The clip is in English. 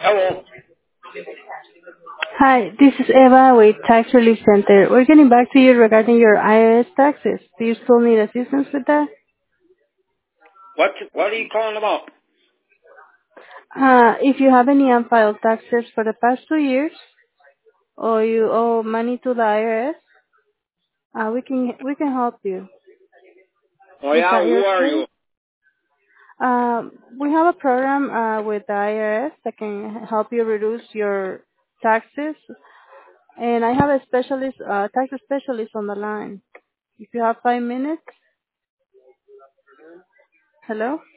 Hello. Hi, this is Eva with Tax Relief Center. We're getting back to you regarding your IRS taxes. Do you still need assistance with that? What are you calling about? If you have any unfiled taxes for the past 2 years, or you owe money to the IRS, we can help you. Oh Is yeah, that who your are case? you? We have a program with the IRS that can help you reduce your taxes, and I have a tax specialist on the line. If you have 5 minutes, hello.